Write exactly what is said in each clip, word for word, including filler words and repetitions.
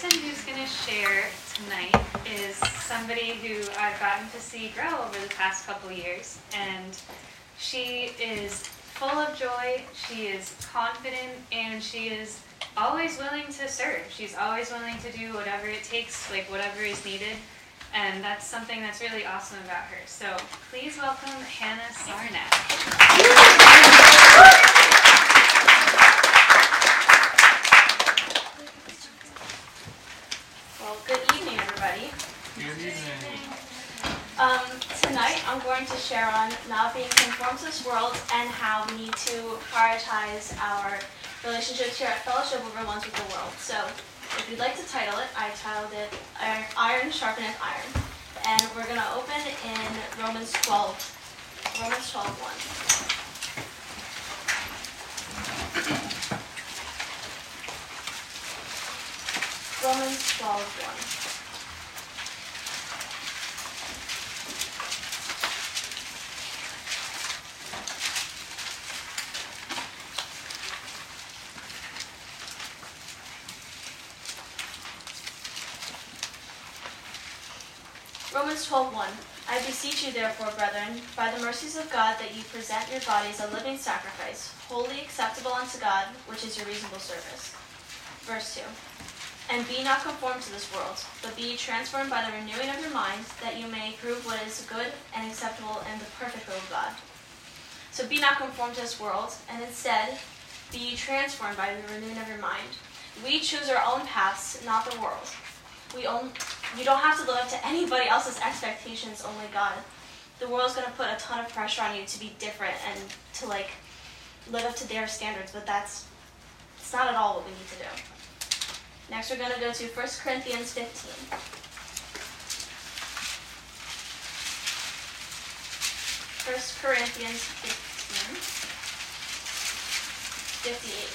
person who's going to share tonight is somebody who I've gotten to see grow over the past couple years, and she is full of joy, she is confident, and she is always willing to serve. She's always willing to do whatever it takes, like whatever is needed, and that's something that's really awesome about her. So please welcome Hannah Sarnak. Well, good evening, everybody. Good evening. Um, tonight, I'm going to share on not being conformed to this world and how we need to prioritize our relationships here at Fellowship over ones with the world. So, if you'd like to title it, I titled it Iron Sharpeneth Iron. And we're going to open in Romans twelve. Romans twelve one. Romans twelve one. Romans twelve one. I beseech you therefore, brethren, by the mercies of God, that ye present your bodies a living sacrifice, wholly acceptable unto God, which is your reasonable service. Verse two. And be not conformed to this world, but be ye transformed by the renewing of your mind, that you may prove what is good and acceptable and the perfect will of God. So be not conformed to this world, and instead be ye transformed by the renewing of your mind. We choose our own paths, not the world. We own, you don't have to live up to anybody else's expectations, only God. The world's going to put a ton of pressure on you to be different and to like live up to their standards, but that's it's not at all what we need to do. Next, we're going to go to First Corinthians fifteen. First Corinthians fifteen, fifty-eight.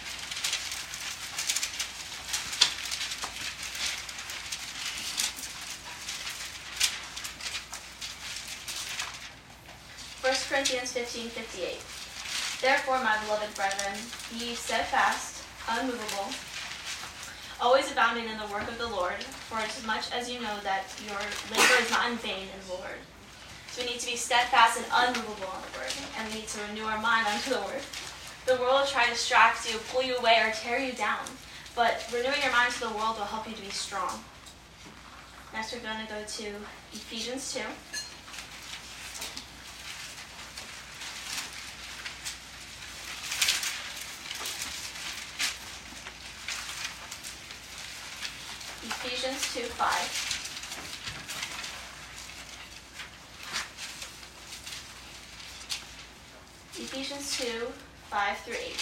First Corinthians fifteen, fifty-eight. Therefore, my beloved brethren, be ye steadfast, unmovable, always abounding in the work of the Lord, for as much as you know that your labor is not in vain in the Lord. So we need to be steadfast and unmovable on the word, and we need to renew our mind unto the word. The world will try to distract you, pull you away, or tear you down, but renewing your mind to the world will help you to be strong. Next, we're going to go to Ephesians two. Ephesians two five. Ephesians two five through eight.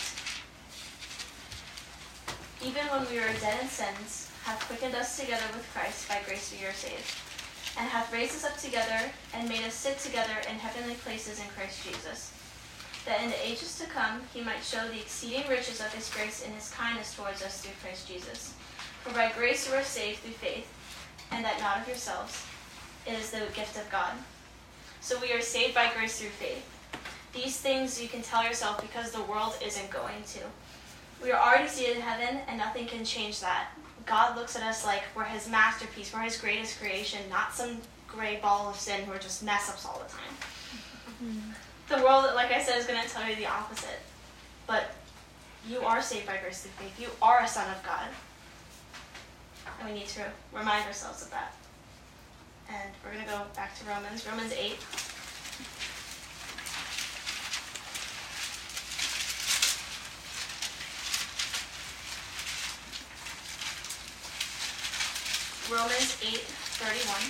Even when we were dead in sins, hath quickened us together with Christ, by grace we are saved, and hath raised us up together, and made us sit together in heavenly places in Christ Jesus, that in the ages to come he might show the exceeding riches of his grace in his kindness towards us through Christ Jesus. For by grace you are saved through faith, and that not of yourselves. It is the gift of God. So we are saved by grace through faith. These things you can tell yourself because the world isn't going to. We are already seated in heaven, and nothing can change that. God looks at us like we're his masterpiece, we're his greatest creation, not some gray ball of sin who are just mess ups all the time. Mm-hmm. The world, like I said, is going to tell you the opposite. But you are saved by grace through faith. You are a son of God. And we need to remind ourselves of that. And we're going to go back to Romans. Romans eight. Romans eight thirty-one.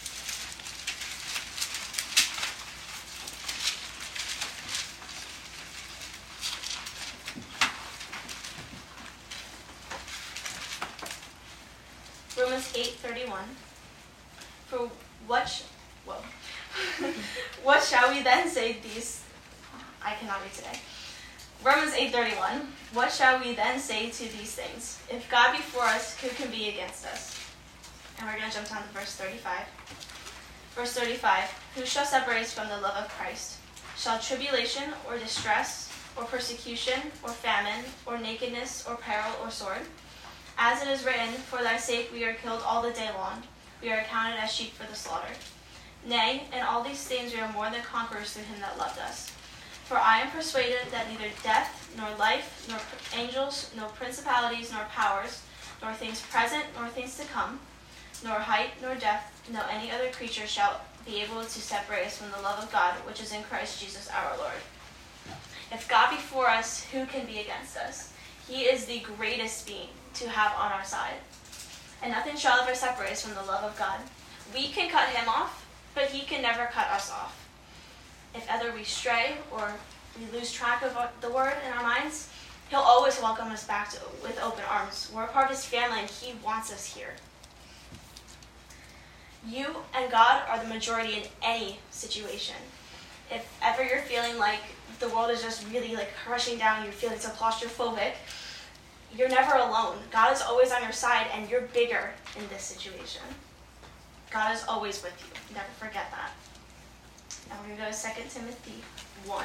Romans eight thirty-one. For what sh- whoa. What shall we then say these I cannot read today. Romans eight thirty-one. What shall we then say to these things? If God be for us, who can be against us? And we're going to jump down to verse thirty-five. Verse thirty-five. Who shall separate us from the love of Christ? Shall tribulation or distress or persecution or famine or nakedness or peril or sword? As it is written, for thy sake we are killed all the day long. We are accounted as sheep for the slaughter. Nay, in all these things we are more than conquerors through him that loved us. For I am persuaded that neither death, nor life, nor angels, nor principalities, nor powers, nor things present, nor things to come, nor height, nor depth, nor any other creature shall be able to separate us from the love of God, which is in Christ Jesus our Lord. If God be for us, who can be against us? He is the greatest being to have on our side. And nothing shall ever separate us from the love of God. We can cut him off, but he can never cut us off. If ever we stray or we lose track of the word in our minds, he'll always welcome us back to, with open arms. We're a part of his family and he wants us here. You and God are the majority in any situation. If ever you're feeling like the world is just really like crushing down, you're feeling so claustrophobic, you're never alone. God is always on your side and you're bigger in this situation. God is always with you. Never forget that. Now we're going to go to Second Timothy one.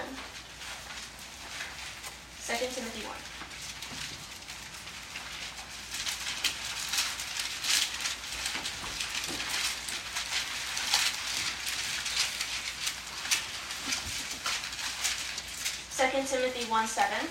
Second Timothy one. Second Timothy one seven.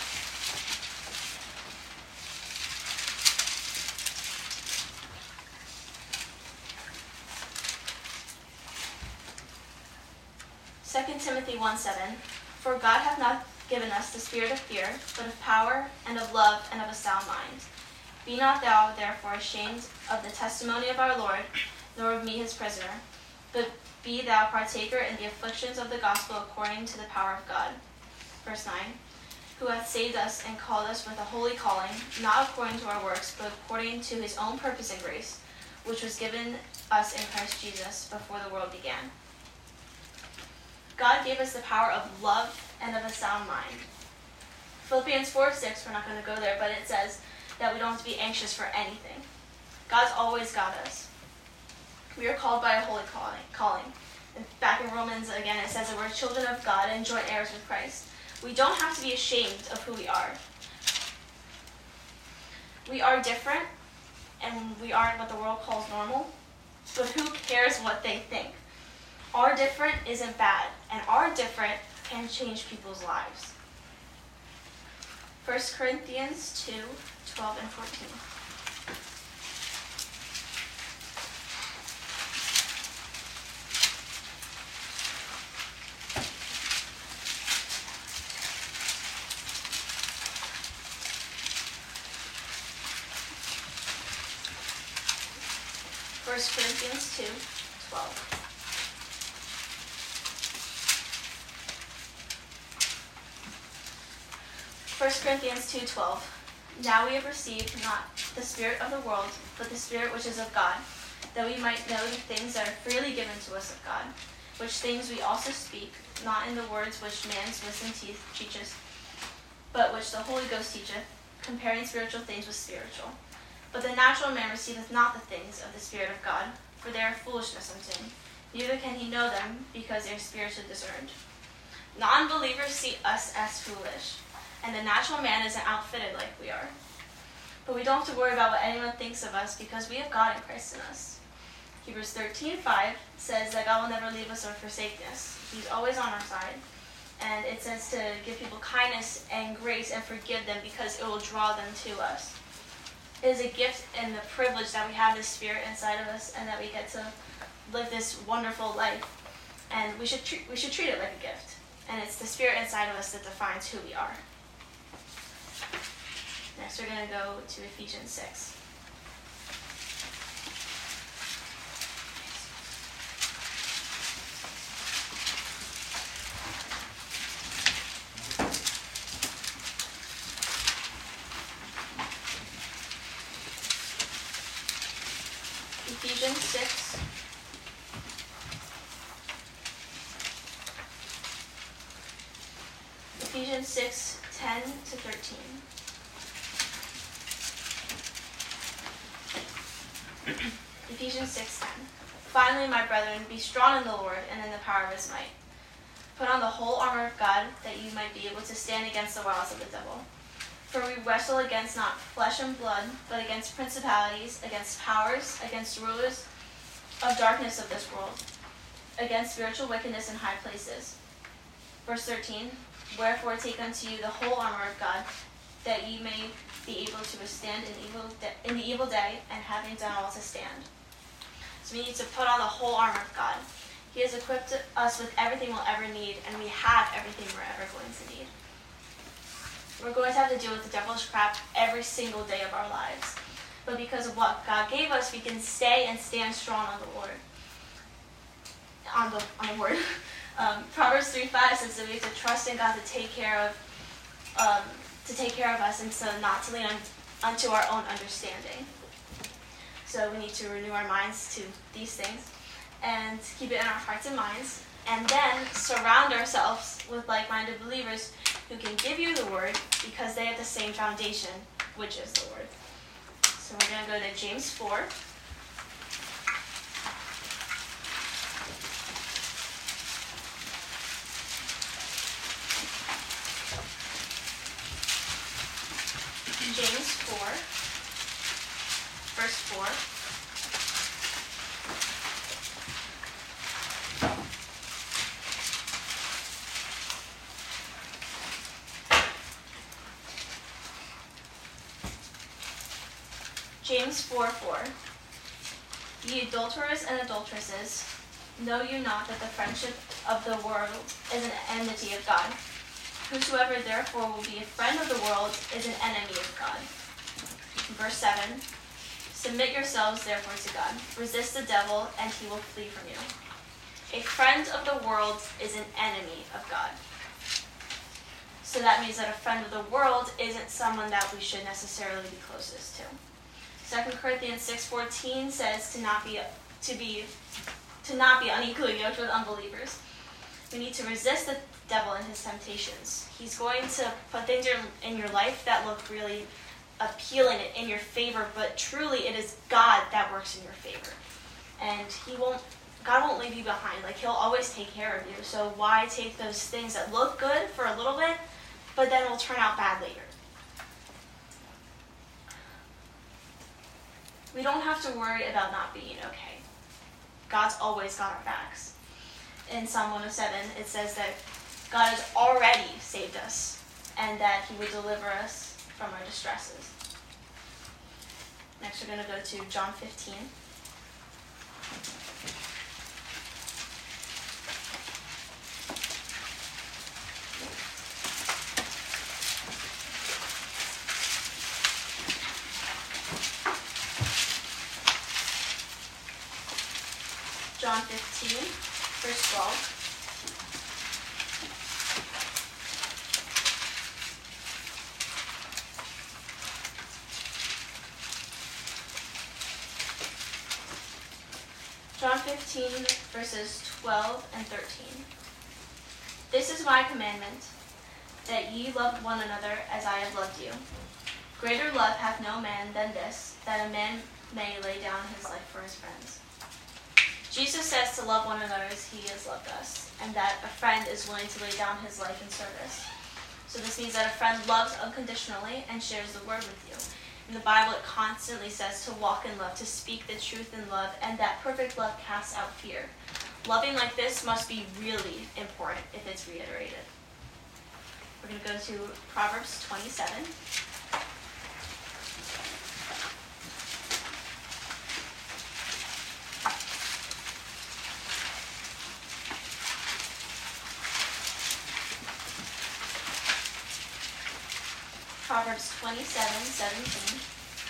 Second Timothy one seven. For God hath not given us the spirit of fear, but of power, and of love, and of a sound mind. Be not thou therefore ashamed of the testimony of our Lord, nor of me his prisoner, but be thou partaker in the afflictions of the gospel according to the power of God. Verse nine. Who hath saved us and called us with a holy calling, not according to our works, but according to his own purpose and grace, which was given us in Christ Jesus before the world began. God gave us the power of love and of a sound mind. Philippians four six, we're not going to go there, but it says that we don't have to be anxious for anything. God's always got us. We are called by a holy calling. And back in Romans, again, it says that we're children of God and joint heirs with Christ. We don't have to be ashamed of who we are. We are different, and we aren't what the world calls normal, but who cares what they think? Our different isn't bad, and our different can change people's lives. First Corinthians two twelve and fourteen. First Corinthians two twelve. First Corinthians two twelve. Now we have received not the spirit of the world, but the Spirit which is of God, that we might know the things that are freely given to us of God, which things we also speak, not in the words which man's wisdom teacheth, but which the Holy Ghost teacheth, comparing spiritual things with spiritual. But the natural man receiveth not the things of the Spirit of God, for they are foolishness unto him, neither can he know them, because they are spiritually discerned. Non-believers see us as foolish, and the natural man isn't outfitted like we are. But we don't have to worry about what anyone thinks of us, because we have God in Christ in us. Hebrews thirteen five says that God will never leave us or forsake us. He's always on our side. And it says to give people kindness and grace and forgive them, because it will draw them to us. It is a gift and the privilege that we have this Spirit inside of us, and that we get to live this wonderful life. And we should treat, we should treat it like a gift. And it's the Spirit inside of us that defines who we are. Next, we're going to go to Ephesians six. Ephesians six. Ephesians six, ten to thirteen. Ephesians six ten. Finally, my brethren, be strong in the Lord and in the power of his might. Put on the whole armor of God, that you might be able to stand against the wiles of the devil. For we wrestle against not flesh and blood, but against principalities, against powers, against rulers of darkness of this world, against spiritual wickedness in high places. Verse thirteen, wherefore take unto you the whole armor of God, that ye may be able to withstand in, evil de- in the evil day, and having done all to stand. So we need to put on the whole armor of God. He has equipped us with everything we'll ever need, and we have everything we're ever going to need. We're going to have to deal with the devil's crap every single day of our lives. But because of what God gave us, we can stay and stand strong on the Lord. On the, on the word. Um, Proverbs three five says that we have to trust in God to take care of um, to take care of us, and so not to lean on, unto our own understanding. So we need to renew our minds to these things and keep it in our hearts and minds, and then surround ourselves with like-minded believers who can give you the word because they have the same foundation, which is the word. So we're going to go to James four. James four, verse four. James four four. Ye adulterers and adulteresses, know you not that the friendship of the world is an enmity of God? Whosoever therefore will be a friend of the world is an enemy of God. Verse seven. Submit yourselves therefore to God. Resist the devil, and he will flee from you. A friend of the world is an enemy of God. So that means that a friend of the world isn't someone that we should necessarily be closest to. Second Corinthians six fourteen says to not be to be to not be unequally yoked with unbelievers. We need to resist the devil and his temptations. He's going to put things in your life that look really appealing in your favor, but truly it is God that works in your favor. And he won't, God won't leave you behind. Like, he'll always take care of you. So why take those things that look good for a little bit, but then will turn out bad later? We don't have to worry about not being okay. God's always got our backs. In Psalm one oh seven, it says that God has already saved us and that he would deliver us from our distresses. Next, we're going to go to John fifteen. John fifteen, verse twelve. John fifteen, verses twelve and thirteen. This is my commandment, that ye love one another as I have loved you. Greater love hath no man than this, that a man may lay down his life for his friends. Jesus says to love one another as he has loved us, and that a friend is willing to lay down his life in service. So this means that a friend loves unconditionally and shares the word with you. In the Bible, it constantly says to walk in love, to speak the truth in love, and that perfect love casts out fear. Loving like this must be really important if it's reiterated. We're going to go to Proverbs twenty-seven. Proverbs twenty-seven, seventeen.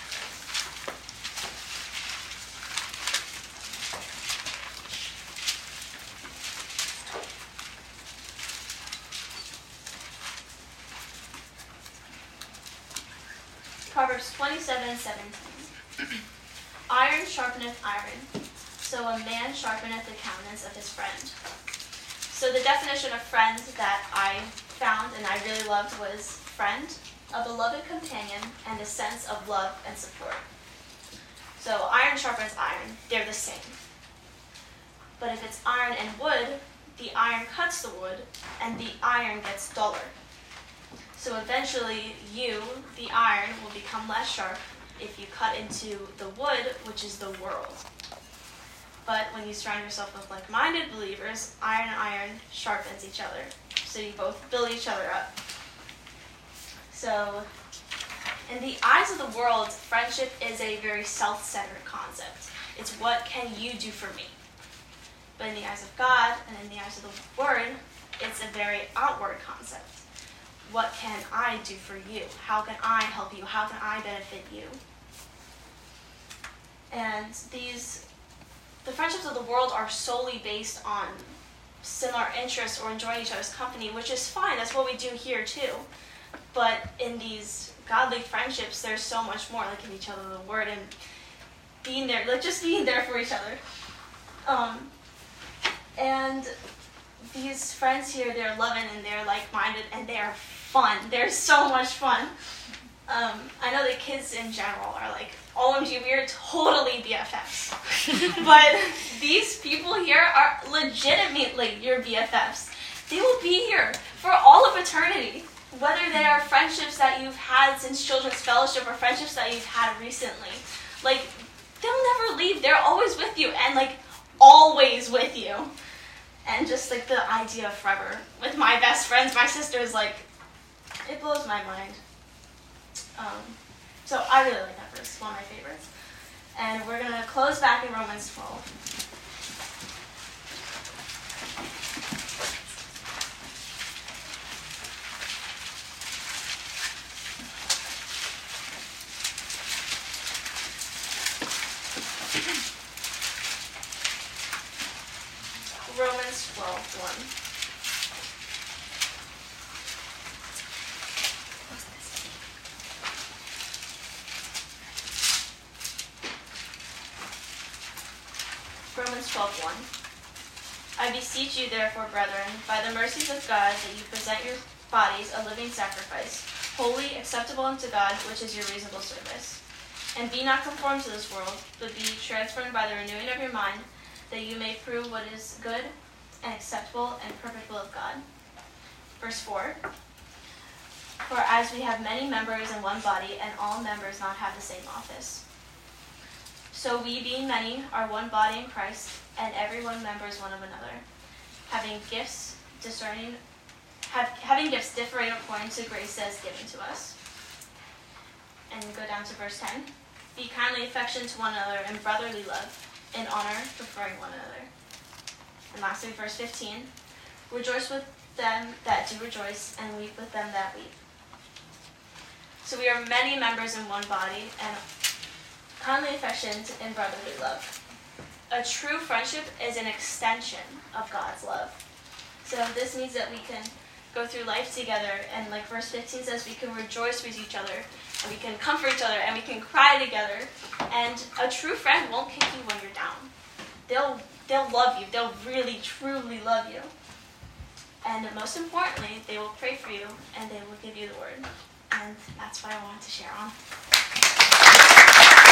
Proverbs twenty-seven, seventeen. Iron sharpeneth iron, so a man sharpeneth the countenance of his friend. So the definition of friend that I found and I really loved was friend, a beloved companion, and a sense of love and support. So iron sharpens iron, they're the same. But if it's iron and wood, the iron cuts the wood, and the iron gets duller. So eventually you, the iron, will become less sharp if you cut into the wood, which is the world. But when you surround yourself with like-minded believers, iron and iron sharpens each other. So you both build each other up. So in the eyes of the world, friendship is a very self-centered concept. It's what can you do for me? But in the eyes of God and in the eyes of the Word, it's a very outward concept. What can I do for you? How can I help you? How can I benefit you? And these, the friendships of the world are solely based on similar interests or enjoying each other's company, which is fine. That's what we do here too. But in these godly friendships, there's so much more, like in each other, the Word, and being there, like just being there for each other. Um, and these friends here, they're loving and they're like-minded and they're fun. They're so much fun. Um, I know that kids in general are like, O M G, we are totally B F Fs. But these people here are legitimately your B F Fs. They will be here for all of eternity. Whether they are friendships that you've had since Children's Fellowship or friendships that you've had recently. Like, they'll never leave. They're always with you and like always with you. And just like the idea of forever with my best friends, my sisters, like, it blows my mind. Um, so I really like that verse. It's one of my favorites. And we're going to close back in Romans twelve. Romans twelve, one. Romans twelve, one. I beseech you, therefore, brethren, by the mercies of God, that you present your bodies a living sacrifice, holy, acceptable unto God, which is your reasonable service. And be not conformed to this world, but be transformed by the renewing of your mind, that you may prove what is good and acceptable and perfect will of God. Verse four. For as we have many members in one body, and all members not have the same office, so we, being many, are one body in Christ, and every one members one of another, having gifts discerning, have, having gifts differing according to grace that is given to us. And go down to verse ten. Be kindly affectionate to one another in brotherly love, in honor, preferring one another. And lastly, verse fifteen. Rejoice with them that do rejoice, and weep with them that weep. So we are many members in one body, and kindly affectioned in brotherly love. A true friendship is an extension of God's love. So this means that we can go through life together, and like verse fifteen says, we can rejoice with each other, and we can comfort each other, and we can cry together. And a true friend won't kick you when you're down. They'll they'll love you. They'll really, truly love you. And most importantly, they will pray for you, and they will give you the word. And that's what I wanted to share on.